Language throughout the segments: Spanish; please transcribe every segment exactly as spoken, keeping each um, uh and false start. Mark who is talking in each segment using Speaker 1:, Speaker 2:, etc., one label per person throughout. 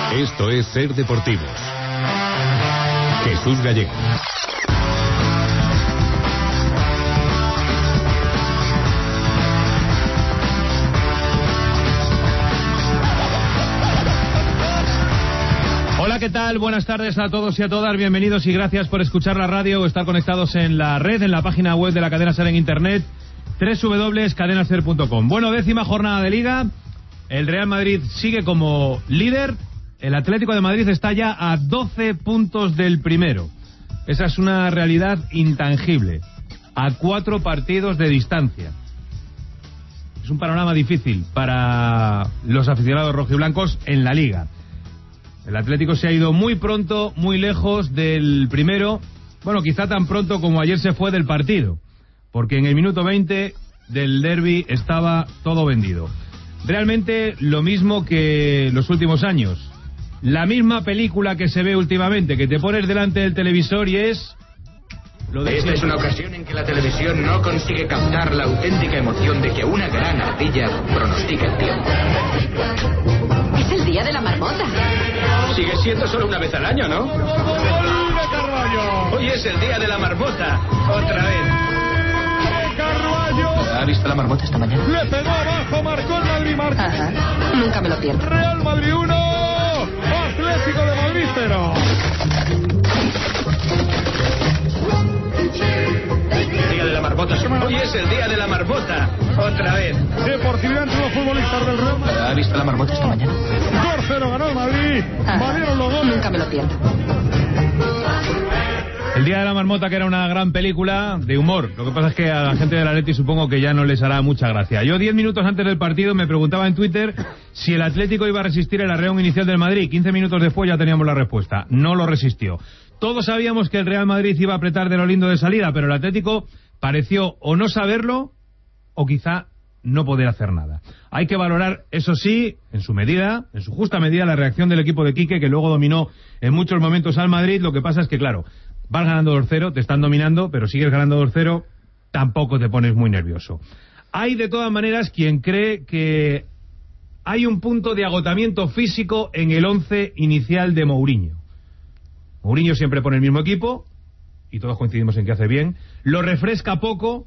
Speaker 1: Esto es Ser Deportivos. Jesús Gallego.
Speaker 2: Hola, ¿qué tal? Buenas tardes a todos y a todas. Bienvenidos y gracias por escuchar la radio o estar conectados en la red, en la página web de la cadena SER en internet, doble u doble u doble u punto cadena ser punto com. Bueno, décima jornada de Liga. El Real Madrid sigue como líder. El Atlético de Madrid está ya a doce puntos del primero. Esa es una realidad intangible. A cuatro partidos de distancia. Es un panorama difícil para los aficionados rojiblancos en la Liga. El Atlético se ha ido muy pronto, muy lejos del primero. Bueno, quizá tan pronto como ayer se fue del partido. Porque en el minuto veinte del derbi estaba todo vendido. Realmente lo mismo que los últimos años. La misma película que se ve últimamente, que te pones delante del televisor y es... Lo de
Speaker 3: Esta es una ocasión en que la televisión no consigue captar la auténtica emoción de que una gran ardilla pronostica el tiempo.
Speaker 4: Es el día de la marmota.
Speaker 3: Sigue siendo solo una vez al año, ¿no? Hoy es el día de la marmota. Otra vez. ¿Ha visto la marmota esta mañana?
Speaker 5: Le pegó abajo, marcó el Madrid, marcó.
Speaker 4: Ajá, nunca me lo pierdo.
Speaker 5: Real Madrid uno, Atlético de Madrid cero.
Speaker 3: Día de la marmota. Hoy es el día de la marmota. Otra vez.
Speaker 5: Deportividad entre los futbolistas del Real Madrid.
Speaker 3: ¿Ha visto la marmota esta mañana?
Speaker 5: dos cero ganó el Madrid. Valieron los goles.
Speaker 4: Nunca me lo pierdo.
Speaker 2: El Día de la Marmota, que era una gran película de humor. Lo que pasa es que a la gente del Atleti supongo que ya no les hará mucha gracia. Yo diez minutos antes del partido me preguntaba en Twitter si el Atlético iba a resistir el arreón inicial del Madrid. quince minutos después ya teníamos la respuesta. No lo resistió. Todos sabíamos que el Real Madrid iba a apretar de lo lindo de salida, pero el Atlético pareció o no saberlo o quizá no poder hacer nada. Hay que valorar, eso sí, en su medida, en su justa medida, la reacción del equipo de Quique, que luego dominó en muchos momentos al Madrid. Lo que pasa es que, claro, vas ganando dos cero, te están dominando, pero sigues ganando dos cero, tampoco te pones muy nervioso. Hay, de todas maneras, quien cree que hay un punto de agotamiento físico en el once inicial de Mourinho. Mourinho siempre pone el mismo equipo, y todos coincidimos en que hace bien. Lo refresca poco.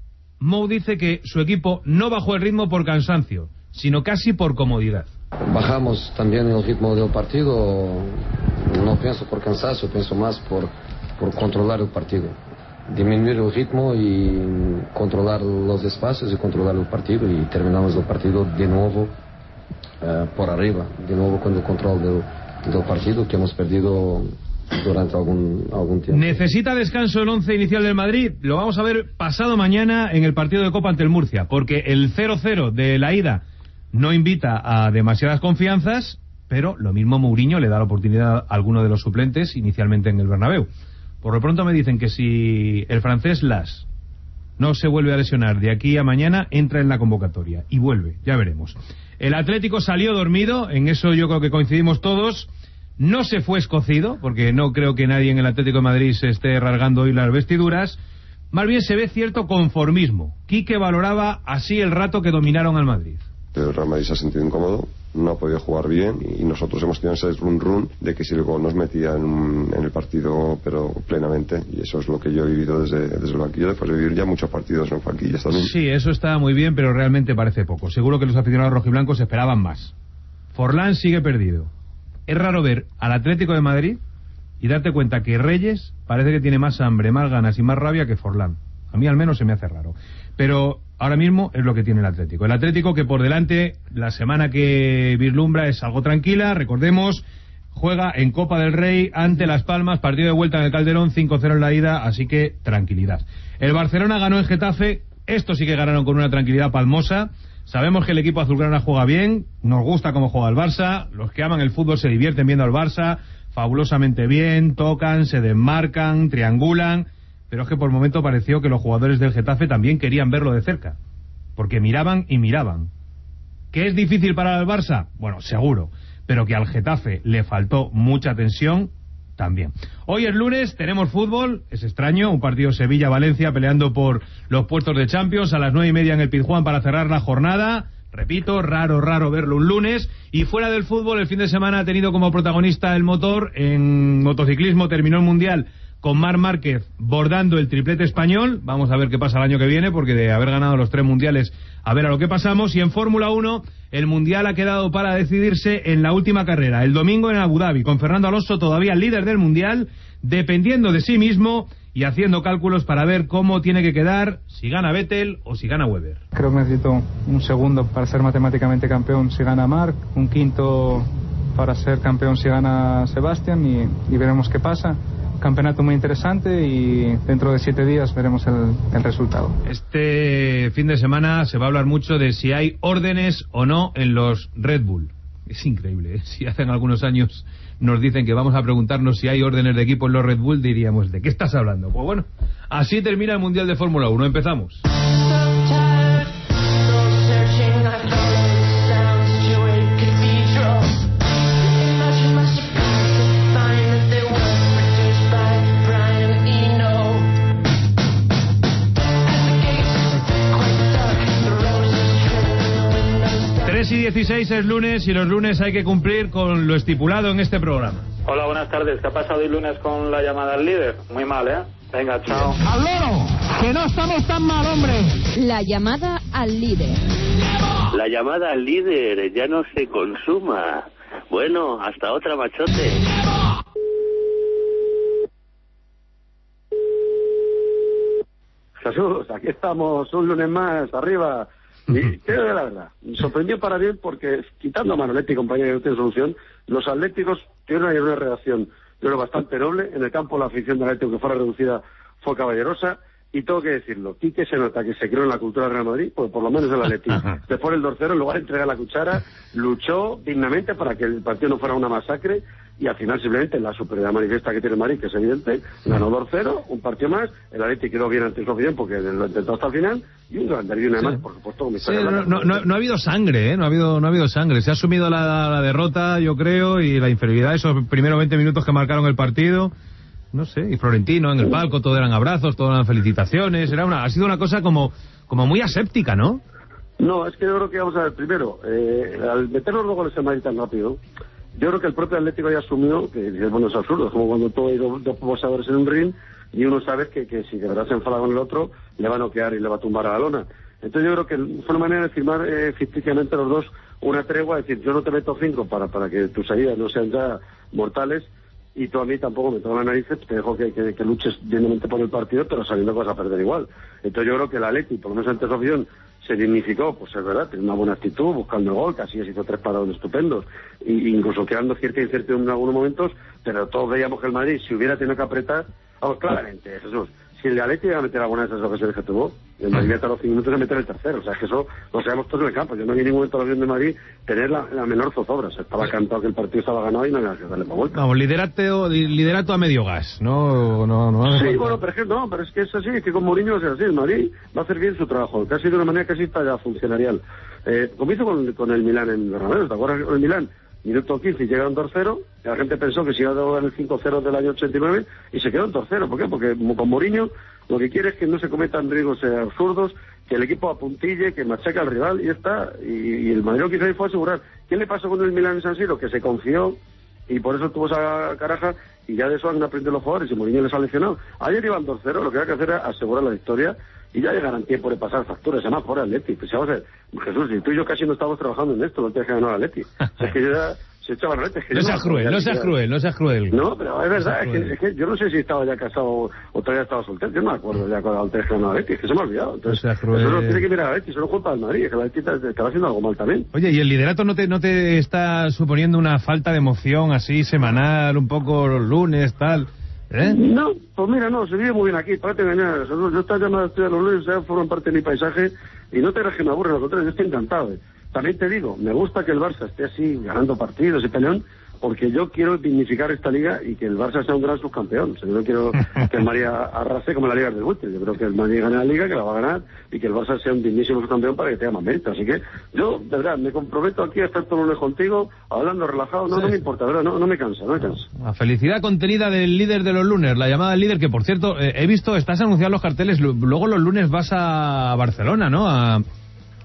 Speaker 2: Mou dice que su equipo no bajó el ritmo por cansancio, sino casi por comodidad.
Speaker 6: Bajamos también el ritmo del partido, no pienso por cansancio, pienso más por, por controlar el partido. Disminuir el ritmo y controlar los espacios y controlar el partido, y terminamos el partido de nuevo uh, por arriba, de nuevo con el control del, del partido que hemos perdido durante algún, algún tiempo.
Speaker 2: ¿Necesita descanso el once inicial del Madrid? Lo vamos a ver pasado mañana en el partido de Copa ante el Murcia, porque el cero cero de la ida no invita a demasiadas confianzas, pero lo mismo Mourinho le da la oportunidad a alguno de los suplentes inicialmente en el Bernabéu. Por lo pronto me dicen que si el francés Las no se vuelve a lesionar de aquí a mañana, entra en la convocatoria y vuelve, ya veremos. El Atlético salió dormido, en eso yo creo que coincidimos todos. No se fue escocido, porque no creo que nadie en el Atlético de Madrid se esté rasgando hoy las vestiduras. Más bien se ve cierto conformismo. Quique valoraba así el rato que dominaron al Madrid.
Speaker 7: El Real Madrid se ha sentido incómodo, no ha podido jugar bien, y nosotros hemos tenido ese run run de que si el gol nos metía en, en el partido, pero plenamente, y eso es lo que yo he vivido desde, desde el banquillo, después de vivir ya muchos partidos en banquillas también.
Speaker 2: Sí, eso está muy bien, pero realmente parece poco. Seguro que los aficionados rojiblancos esperaban más. Forlán sigue perdido. Es raro ver al Atlético de Madrid y darte cuenta que Reyes parece que tiene más hambre, más ganas y más rabia que Forlán. A mí al menos se me hace raro. Pero ahora mismo es lo que tiene el Atlético. El Atlético, que por delante la semana que vislumbra es algo tranquila. Recordemos, juega en Copa del Rey ante Las Palmas, partido de vuelta en el Calderón, cinco cero en la ida, así que tranquilidad. El Barcelona ganó en Getafe. Estos sí que ganaron con una tranquilidad palmosa. Sabemos que el equipo azulgrana juega bien, nos gusta cómo juega el Barça, los que aman el fútbol se divierten viendo al Barça, fabulosamente bien, tocan, se desmarcan, triangulan, pero es que por el momento pareció que los jugadores del Getafe también querían verlo de cerca, porque miraban y miraban. ¿Que es difícil para el Barça? Bueno, seguro, pero que al Getafe le faltó mucha tensión, también. Hoy es lunes, tenemos fútbol, es extraño, un partido Sevilla-Valencia peleando por los puestos de Champions a las nueve y media en el Pizjuán para cerrar la jornada, Repito, raro, raro verlo un lunes. Y fuera del fútbol, el fin de semana ha tenido como protagonista el motor. En motociclismo terminó el Mundial con Marc Márquez bordando el triplete español. Vamos a ver qué pasa el año que viene, porque de haber ganado los tres mundiales, a ver a lo que pasamos. Y en Fórmula uno, el Mundial ha quedado para decidirse en la última carrera, el domingo en Abu Dhabi, con Fernando Alonso todavía líder del Mundial, dependiendo de sí mismo y haciendo cálculos para ver cómo tiene que quedar, si gana Vettel o si gana Webber.
Speaker 1: Creo que necesito un segundo para ser matemáticamente campeón si gana Marc, un quinto para ser campeón si gana Sebastián, y, y veremos qué pasa. Campeonato muy interesante y dentro de siete días veremos el, el resultado.
Speaker 2: Este fin de semana se va a hablar mucho de si hay órdenes o no en los Red Bull. Es increíble, ¿eh? Si hace algunos años nos dicen que vamos a preguntarnos si hay órdenes de equipo en los Red Bull, diríamos, ¿de qué estás hablando? Pues bueno, así termina el Mundial de Fórmula uno. Empezamos. tres y dieciséis es lunes y los lunes hay que cumplir con lo estipulado en este programa.
Speaker 8: Hola, buenas tardes. ¿Qué ha pasado el lunes con la llamada al líder? Muy mal, ¿eh? Venga, chao.
Speaker 5: ¡Al loro! ¡Que no estamos tan mal, hombre!
Speaker 4: La llamada al líder.
Speaker 9: La llamada al líder ya no se consuma. Bueno, hasta otra, machote.
Speaker 10: Jesús, aquí estamos un lunes más, arriba. Y creo que la verdad, me sorprendió para bien porque, quitando a Manoletti y compañía que no tiene solución, los atléticos tienen una reacción, yo creo, bastante noble. En el campo la afición del Atlético, que fuera reducida, fue caballerosa. Y tengo que decirlo, Quique se nota que se creó en la cultura del Real Madrid, pues por lo menos el Atlético. Después el dos cero, en lugar de entregar la cuchara, luchó dignamente para que el partido no fuera una masacre, y al final simplemente la superioridad manifiesta que tiene el Madrid, que es evidente, ganó dos cero, un partido más, el Atlético quedó bien ante su afición porque lo intentó hasta el final, y un gran derbi, además, sí. Por supuesto, como
Speaker 2: sí, no, no, no, no ha habido sangre, ¿eh? no ha habido no ha habido sangre, se ha asumido la, la derrota, yo creo, y la inferioridad, esos primeros veinte minutos que marcaron el partido. No sé, y Florentino en el palco, todo eran abrazos, todo eran felicitaciones, era una, ha sido una cosa como, como muy aséptica, ¿no?
Speaker 10: No, es que yo creo que, vamos a ver, primero, eh, al meter los dos goles en Madrid tan rápido, yo creo que el propio Atlético ya asumió que, bueno, es absurdo, es como cuando tú hay dos, dos boxeadores en un ring y uno sabe que, que si de verdad se enfada con el otro, le va a noquear y le va a tumbar a la lona. Entonces yo creo que fue una manera de firmar eh, ficticiamente los dos una tregua, es decir, yo no te meto cinco para, para que tus salidas no sean ya mortales, y tú a mí tampoco me toco la nariz, te dejo que, que, que luches dignamente por el partido, pero sabiendo que vas a perder igual. Entonces yo creo que el Atleti, por lo menos ante su afición, se dignificó, pues es verdad, tiene una buena actitud, buscando el gol, casi hizo tres parados estupendos, e incluso quedando cierta incertidumbre en algunos momentos, pero todos veíamos que el Madrid, si hubiera tenido que apretar, vamos, claramente, Jesús, si el Atleti iba a meter alguna de esas ocasiones que tuvo, el Madrid a los cinco minutos de meter el tercero, o sea, es que eso lo sabemos todos en el campo. Yo no vi ningún momento de la afición de Madrid tener la, la menor zozobra, o sea, estaba cantado que el partido estaba ganado y no había que darle para vuelta.
Speaker 2: Vamos, liderato, liderato a medio gas, ¿no? no, no
Speaker 10: sí, bueno, pero es que no, pero es que es así, es que con Mourinho es así, el Madrid va a hacer bien su trabajo, casi de una manera casi ya funcionarial. Eh, como hizo con, con el Milán en Bernabéu, ¿te acuerdas con el Milán? Minuto quince y llegaron dos cero, y la gente pensó que se iba a dar el cinco cero del año ochenta y nueve y se quedó en dos cero. ¿Por qué? Porque con Mourinho lo que quiere es que no se cometan riesgos eh, absurdos, que el equipo apuntille, que machaque al rival y ya está. Y, y el Madrid lo que hizo ahí fue asegurar. ¿Qué le pasó con el Milán en San Siro? Que se confió y por eso tuvo esa caraja, y ya de eso han aprendido los jugadores y Mourinho les ha lesionado. Ayer iban dos cero, lo que hay que hacer era asegurar la victoria y ya llegarán tiempo de pasar facturas, además por Atleti. Pues vamos a ver, Jesús, y tú y yo casi no estamos trabajando en esto, no te dejes ganar Atleti. O sea, es que yo ya se echaban Atleti.
Speaker 2: No seas cruel, no seas cruel, no seas cruel.
Speaker 10: No, pero es verdad, es que, es que yo no sé si estaba ya casado o todavía estaba soltero, yo no me acuerdo ya con el teléfono de Atleti, es que se me ha olvidado. Entonces, no eso no tiene que mirar a Atleti, eso no es culpa del Madrid, es que la Atleti estaba haciendo algo mal también.
Speaker 2: Oye, ¿y el liderato no te, no te está suponiendo una falta de emoción así semanal, un poco los lunes, tal? ¿Eh?
Speaker 10: No, pues mira, no, se vive muy bien aquí, párate engañar. Yo estas llamadas estoy a los lunes, ya forman parte de mi paisaje y no te creas que me aburre, al contrario, yo estoy encantado. ¿eh? También te digo, me gusta que el Barça esté así, ganando partidos y peleón, porque yo quiero dignificar esta liga y que el Barça sea un gran subcampeón. O sea, yo no quiero que el Madrid arrase como la Liga del Buitre. Yo creo que el Madrid gane la liga, que la va a ganar, y que el Barça sea un dignísimo subcampeón para que tenga más mérito. Así que yo, de verdad, me comprometo aquí a estar todo el lunes contigo, hablando relajado. No, sí. no me importa, de verdad, no, no me cansa, no me cansa.
Speaker 2: La felicidad contenida del líder de los lunes, la llamada al líder, que por cierto, eh, he visto, estás anunciando los carteles, luego los lunes vas a Barcelona, ¿no? A...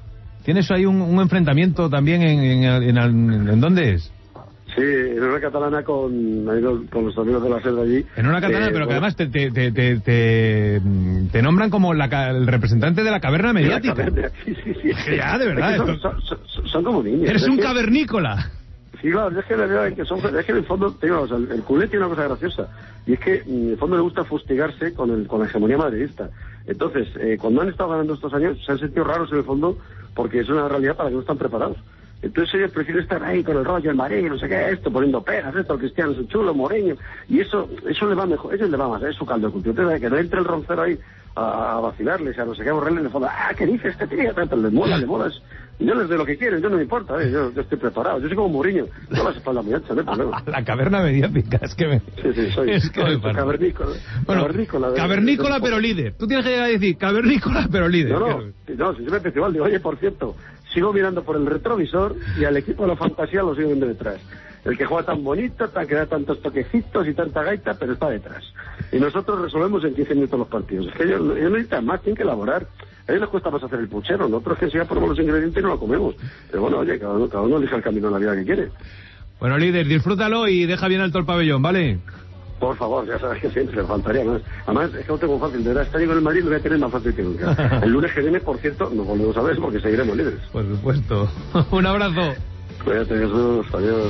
Speaker 2: Tienes ahí un, un enfrentamiento también en, en, en, en, ¿en dónde es?
Speaker 10: Sí, en una catalana con, con los amigos de la selva allí.
Speaker 2: En una catalana, eh, pero bueno, que además te, te, te, te, te, te nombran como la, el representante de la caverna mediática.
Speaker 10: La caverna, sí, sí, sí.
Speaker 2: Es que ya, de verdad.
Speaker 10: Es que son, son, son, son como niños.
Speaker 2: Eres un
Speaker 10: que,
Speaker 2: cavernícola.
Speaker 10: Sí, claro, es que, le que son, es que en el fondo, te digo, o sea, el, el culé tiene una cosa graciosa. Y es que en el fondo le gusta fustigarse con, el, con la hegemonía madridista. Entonces, eh, cuando han estado ganando estos años, se han sentido raros en el fondo porque es una realidad para que no están preparados. Entonces ellos prefieren estar ahí con el rollo, el Madrid, no sé qué, esto, poniendo peras, esto, el Cristiano es un chulo, Moreño, y eso eso le va mejor, eso le va más, es su caldo de cultivo. Entonces, que no entre el Roncero ahí a, a vacilarles, a no sé qué, a borrarle en el fondo, ah, ¿qué dices? Este tío, tanto, les mola, les mola, y yo les doy lo que quieren, yo no me importa, ¿eh? yo, yo estoy preparado, yo soy como Mourinho, yo las espaldas muy anchas, no hay problema.
Speaker 2: La caverna mediática, es que me...
Speaker 10: Sí, sí, soy,
Speaker 2: es que
Speaker 10: soy cavernícola.
Speaker 2: Bueno, cavernícola, de, cavernícola de, de, pero líder. Tú tienes que llegar a decir cavernícola pero líder.
Speaker 10: No, no, no, si yo me festival digo, oye, por cierto, sigo mirando por el retrovisor y al equipo de la fantasía lo sigo viendo detrás. El que juega tan bonito, tan, que da tantos toquecitos y tanta gaita, pero está detrás. Y nosotros resolvemos en quince minutos los partidos. Es que ellos, ellos necesitan más, tienen que elaborar. A ellos les cuesta más hacer el puchero. Nosotros que si ya ponemos los ingredientes y no lo comemos. Pero bueno, oye, cada uno, cada uno elige el camino en la vida que quiere.
Speaker 2: Bueno, líder, disfrútalo y deja bien alto el pabellón, ¿vale?
Speaker 10: Por favor, ya sabes que siempre me faltaría más. Además, es que no tengo fácil. De verdad, este año con el Madrid lo voy a tener más fácil que nunca. El lunes que viene, por cierto, nos volvemos a ver porque seguiremos líderes.
Speaker 2: Por supuesto. Un abrazo.
Speaker 10: Cuídate, Jesús. Adiós.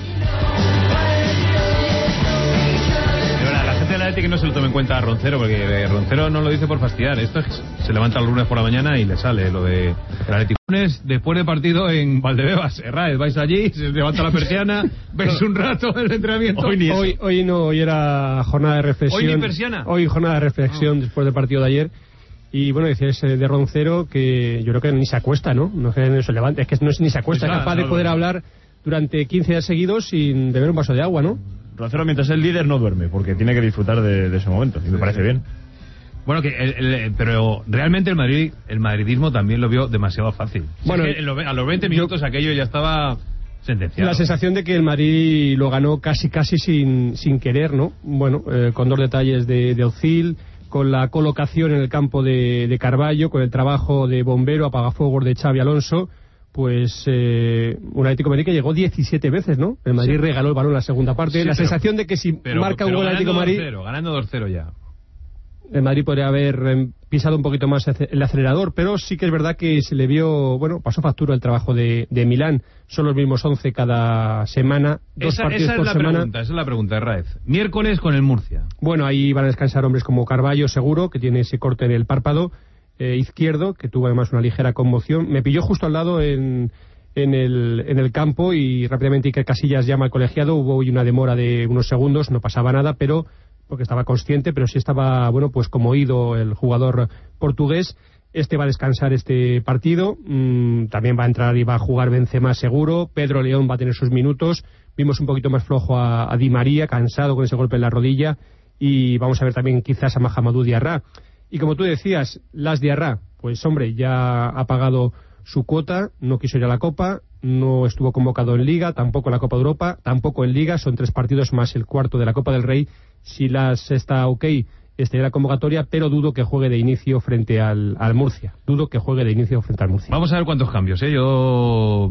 Speaker 2: La gente de la E T I que no se lo tome en cuenta a Roncero, porque Roncero no lo dice por fastidiar. Esto es, se levanta el lunes por la mañana y le sale lo de el Atlético. Lunes, después de partido en Valdebebas, Herráez, vais allí, se levanta la persiana, ves un rato el entrenamiento.
Speaker 11: Hoy, hoy, hoy no, hoy era jornada de reflexión.
Speaker 2: ¿Hoy ni persiana?
Speaker 11: Hoy jornada de reflexión oh. después del partido de ayer. Y bueno, decías de Roncero que yo creo que ni se acuesta, ¿no? No es que no se levante, es que no es, ni se acuesta, es pues capaz no, de poder no. hablar durante quince días seguidos sin beber un vaso de agua, ¿no?
Speaker 12: Roncero, mientras es líder, no duerme, porque tiene que disfrutar de, de ese momento, y me parece bien.
Speaker 2: Bueno, que el, el, pero realmente el Madrid, el madridismo también lo vio demasiado fácil. Bueno, o sea, que a los veinte minutos yo, aquello ya estaba sentenciado.
Speaker 11: La sensación de que el Madrid lo ganó casi casi sin, sin querer, ¿no? Bueno, eh, con dos detalles de, de Özil, con la colocación en el campo de, de Carballo, con el trabajo de bombero, apagafuegos de Xavi Alonso. Pues eh, un Atlético de Madrid que llegó diecisiete veces, ¿no? El Madrid sí. regaló el balón en la segunda parte. Sí, la pero, sensación de que si
Speaker 2: pero,
Speaker 11: marca un gol Atlético de Madrid...
Speaker 2: Cero, ganando dos cero ya.
Speaker 11: El Madrid podría haber eh, pisado un poquito más el acelerador, pero sí que es verdad que se le vio... Bueno, pasó factura el trabajo de, de Milán. Son los mismos once cada semana, dos
Speaker 2: esa,
Speaker 11: partidos
Speaker 2: esa es
Speaker 11: por
Speaker 2: la
Speaker 11: semana.
Speaker 2: Pregunta, esa es la pregunta, Herráez. Miércoles con el Murcia.
Speaker 11: Bueno, ahí van a descansar hombres como Carballo, seguro, que tiene ese corte en el párpado eh, izquierdo, que tuvo además una ligera conmoción. Me pilló justo al lado en... En el, en el campo y rápidamente Iker Casillas llama al colegiado. Hubo hoy una demora de unos segundos, no pasaba nada, pero porque estaba consciente, pero sí estaba, bueno, pues como oído el jugador portugués. Este va a descansar este partido, mm, también va a entrar y va a jugar Benzema seguro. Pedro León va a tener sus minutos. Vimos un poquito más flojo a, a Di María, cansado con ese golpe en la rodilla, y vamos a ver también quizás a Mahamadou Diarra. Y como tú decías, Las Diarra, pues hombre, ya ha pagado su cuota, no quiso ir a la Copa, no estuvo convocado en Liga, tampoco en la Copa de Europa, tampoco en Liga, son tres partidos más el cuarto de la Copa del Rey. Si Las está ok, estaría la convocatoria, pero dudo que juegue de inicio frente al, al Murcia. Dudo que juegue de inicio frente al Murcia.
Speaker 2: Vamos a ver cuántos cambios, ¿eh? Yo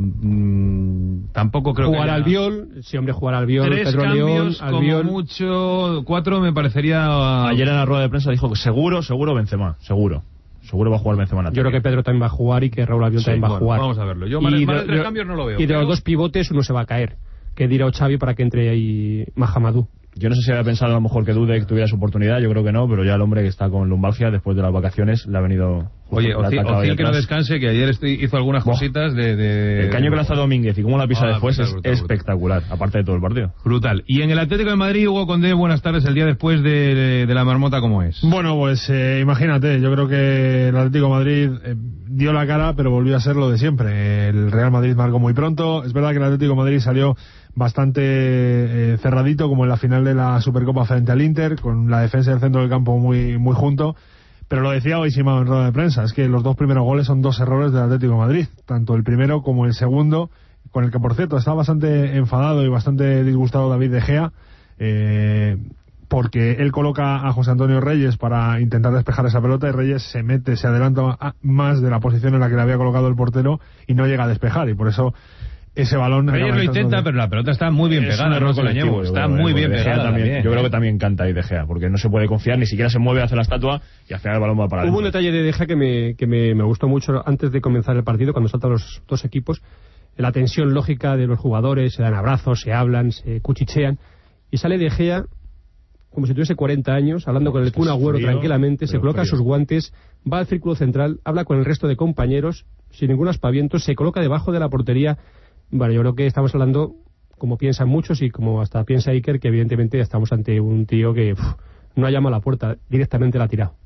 Speaker 2: mmm, tampoco creo
Speaker 11: jugar
Speaker 2: que...
Speaker 11: Jugar al Albiol, sí, hombre, jugar al Albiol,
Speaker 2: Tres
Speaker 11: Pedro
Speaker 2: cambios,
Speaker 11: León, Albiol...
Speaker 2: como mucho, cuatro me parecería...
Speaker 12: Ayer en la rueda de prensa dijo que seguro, seguro Benzema, seguro. Seguro va a jugar Benzema.
Speaker 11: Yo creo que Pedro también va a jugar y que Raúl Albiol sí, también va
Speaker 2: bueno,
Speaker 11: a jugar.
Speaker 2: Vamos a verlo. Yo más de, de tres cambios no lo veo.
Speaker 11: Y de
Speaker 2: pero...
Speaker 11: los dos pivotes uno se va a caer. Que dirá Xavi para que entre ahí Mahamadou.
Speaker 12: Yo no sé si había pensado a lo mejor que Dude que tuviera su oportunidad, yo creo que no, pero ya el hombre que está con lumbalgia después de las vacaciones le ha venido...
Speaker 2: Oye, Özil que no descanse, que ayer hizo algunas cositas de, de...
Speaker 12: El caño que lanza Domínguez y cómo la pisa
Speaker 2: ah,
Speaker 12: después
Speaker 2: brutal,
Speaker 12: es
Speaker 2: brutal,
Speaker 12: espectacular, brutal. Aparte de todo el partido.
Speaker 2: Brutal. Y en el Atlético de Madrid, Hugo Condé, buenas tardes, el día después de, de, de la marmota, ¿cómo es?
Speaker 13: Bueno, pues eh, imagínate, yo creo que el Atlético de Madrid eh, dio la cara, pero volvió a ser lo de siempre. El Real Madrid marcó muy pronto. Es verdad que el Atlético de Madrid salió bastante eh, cerradito, como en la final de la Supercopa frente al Inter, con la defensa del centro del campo muy muy junto. Pero lo decía hoy Simao en rueda de prensa, es que los dos primeros goles son dos errores del Atlético de Madrid, tanto el primero como el segundo, con el que por cierto está bastante enfadado y bastante disgustado David De Gea, eh, porque él coloca a José Antonio Reyes para intentar despejar esa pelota y Reyes se mete, se adelanta a, más de la posición en la que le había colocado el portero y no llega a despejar, y por eso ese balón...
Speaker 2: Reyes lo intenta, de... pero la pelota está muy bien pegada, no con la llevo, está muy bien pegada
Speaker 12: también.
Speaker 2: también.
Speaker 12: Yo creo que también canta ahí De Gea, porque no se puede confiar, ni siquiera se mueve hacia la estatua y al final el balón va para
Speaker 11: Hubo
Speaker 12: adentro.
Speaker 11: un detalle de De Gea que, me, que me, me gustó mucho antes de comenzar el partido, cuando saltan los dos equipos, la tensión lógica de los jugadores, se dan abrazos, se hablan, se cuchichean, y sale De Gea como si tuviese cuarenta años, hablando con el Kun Agüero tranquilamente, se coloca frío. sus guantes, va al círculo central, habla con el resto de compañeros, sin ningún aspaviento, se coloca debajo de la portería. Bueno, yo creo que estamos hablando, como piensan muchos y como hasta piensa Iker, que evidentemente estamos ante un tío que uf, no ha llamado a la puerta, directamente la ha tirado.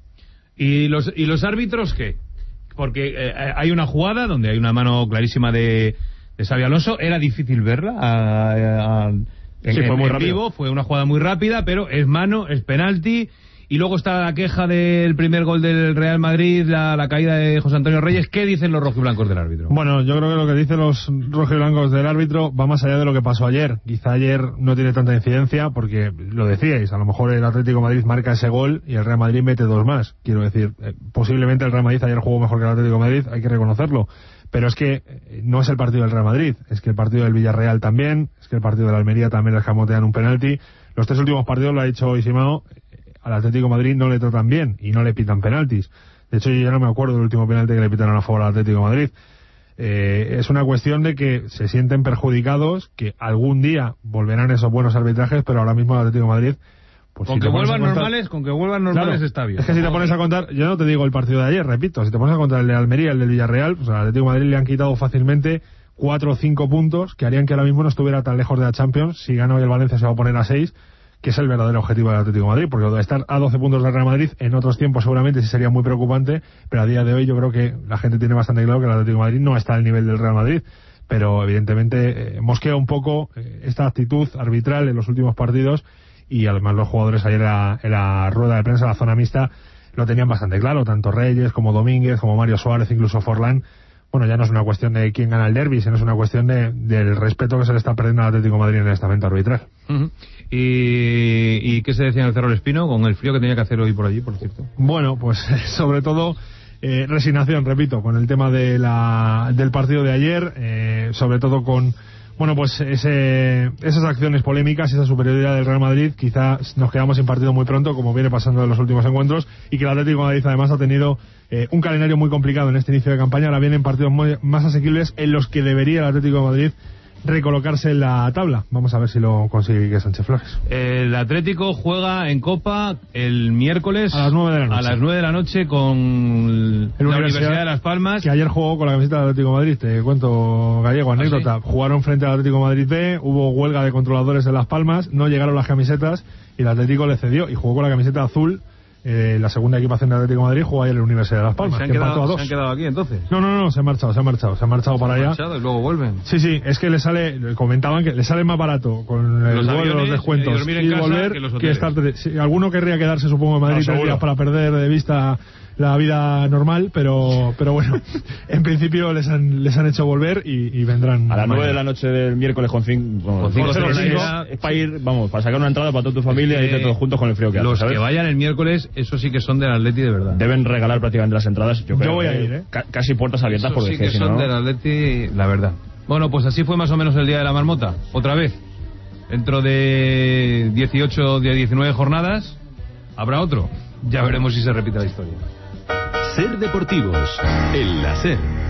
Speaker 2: ¿Y los, y los árbitros qué? Porque eh, hay una jugada donde hay una mano clarísima de, de Xabi Alonso, era difícil verla a, a, a, en,
Speaker 12: sí, fue muy
Speaker 2: en
Speaker 12: rápido.
Speaker 2: vivo, fue una jugada muy rápida, pero es mano, es penalti. Y luego está la queja del primer gol del Real Madrid, la, la caída de José Antonio Reyes. ¿Qué dicen los rojiblancos del árbitro?
Speaker 13: Bueno, yo creo que lo que dicen los rojiblancos del árbitro va más allá de lo que pasó ayer. Quizá ayer no tiene tanta incidencia porque, lo decíais, a lo mejor el Atlético de Madrid marca ese gol y el Real Madrid mete dos más. Quiero decir, eh, posiblemente el Real Madrid ayer jugó mejor que el Atlético de Madrid, hay que reconocerlo. Pero es que eh, no es el partido del Real Madrid, es que el partido del Villarreal también, es que el partido de la Almería también les jamotean un penalti. Los tres últimos partidos, lo ha dicho hoy Simao, al Atlético de Madrid no le tratan bien y no le pitan penaltis. De hecho, yo ya no me acuerdo del último penalti que le pitaron a favor al Atlético de Madrid. Eh, es una cuestión de que se sienten perjudicados, que algún día volverán esos buenos arbitrajes, pero ahora mismo el Atlético de Madrid... Pues
Speaker 2: con,
Speaker 13: si
Speaker 2: que vuelvan
Speaker 13: contar...
Speaker 2: normales, con que vuelvan normales
Speaker 13: claro,
Speaker 2: está bien.
Speaker 13: Es que si te pones a contar, yo no te digo el partido de ayer, repito, si te pones a contar el de Almería, el del Villarreal, pues al Atlético de Madrid le han quitado fácilmente cuatro o cinco puntos que harían que ahora mismo no estuviera tan lejos de la Champions. Si gana hoy el Valencia se va a poner a seis, que es el verdadero objetivo del Atlético de Madrid, porque lo de estar a doce puntos del Real Madrid en otros tiempos seguramente sí sería muy preocupante, pero a día de hoy yo creo que la gente tiene bastante claro que el Atlético de Madrid no está al nivel del Real Madrid, pero evidentemente eh, mosquea un poco eh, esta actitud arbitral en los últimos partidos, y además los jugadores ayer en la, en la rueda de prensa, la zona mixta, lo tenían bastante claro, tanto Reyes como Domínguez, como Mario Suárez, incluso Forlán. Bueno, ya no es una cuestión de quién gana el derbi, sino es una cuestión de, del respeto que se le está perdiendo al Atlético de Madrid en el estamento arbitral.
Speaker 2: Uh-huh. ¿Y, ¿Y qué se decía en el Cerro del Espino con el frío que tenía que hacer hoy por allí, por cierto?
Speaker 13: Bueno, pues sobre todo eh, resignación, repito, con el tema de la, del partido de ayer, eh, sobre todo con, bueno, pues ese, esas acciones polémicas, esa superioridad del Real Madrid. Quizás nos quedamos sin partido muy pronto, como viene pasando en los últimos encuentros, y que el Atlético de Madrid además ha tenido eh, un calendario muy complicado en este inicio de campaña. Ahora vienen partidos muy, más asequibles en los que debería el Atlético de Madrid recolocarse en la tabla. Vamos a ver si lo consigue Quique Sánchez Flores.
Speaker 2: El Atlético juega en Copa el miércoles
Speaker 13: a las nueve de la noche,
Speaker 2: a las nueve de la noche con el la Universidad, Universidad de Las Palmas,
Speaker 13: que ayer jugó con la camiseta del Atlético de Madrid. Te cuento, Gallego, anécdota. ¿Ah, sí? Jugaron frente al Atlético de Madrid B, hubo huelga de controladores en Las Palmas, no llegaron las camisetas y el Atlético le cedió y jugó con la camiseta azul. Eh, la segunda equipación del Atlético de Madrid jugó ayer en la Universidad de Las Palmas.
Speaker 2: ¿Se han,
Speaker 13: que
Speaker 2: quedado,
Speaker 13: a dos.
Speaker 2: ¿Se han quedado aquí entonces?
Speaker 13: No, no, no, se han marchado, se han marchado, se han marchado se para han allá.
Speaker 2: Marchado y luego vuelven.
Speaker 13: Sí, sí, es que le sale, comentaban que le sale más barato con el vuelo, los descuentos y, y volver que, que estar. Si alguno querría quedarse, supongo, en Madrid tres días para perder de vista la vida normal, pero pero bueno, en principio les han les han hecho volver y, y vendrán
Speaker 12: a las nueve de la noche del miércoles con cinco, con cinco, cinco, cinco es para ir, vamos, para sacar una entrada para toda tu familia, es que y irte todos juntos con el frío que hace.
Speaker 2: Los
Speaker 12: ¿sabes?
Speaker 2: que vayan el miércoles, eso sí que son del Atleti de verdad.
Speaker 12: Deben regalar prácticamente las entradas. Yo, creo
Speaker 13: yo voy
Speaker 12: que
Speaker 13: a ir, ¿eh?
Speaker 12: ca casi puertas abiertas,
Speaker 2: eso
Speaker 12: porque
Speaker 2: sí que
Speaker 12: si
Speaker 2: son
Speaker 12: no...
Speaker 2: del Atleti, la verdad. Bueno, pues así fue más o menos el día de la marmota. Otra vez, dentro de dieciocho, de diecinueve jornadas, habrá otro. Ya veremos si se repite la historia.
Speaker 14: Ser Deportivos, en la SER.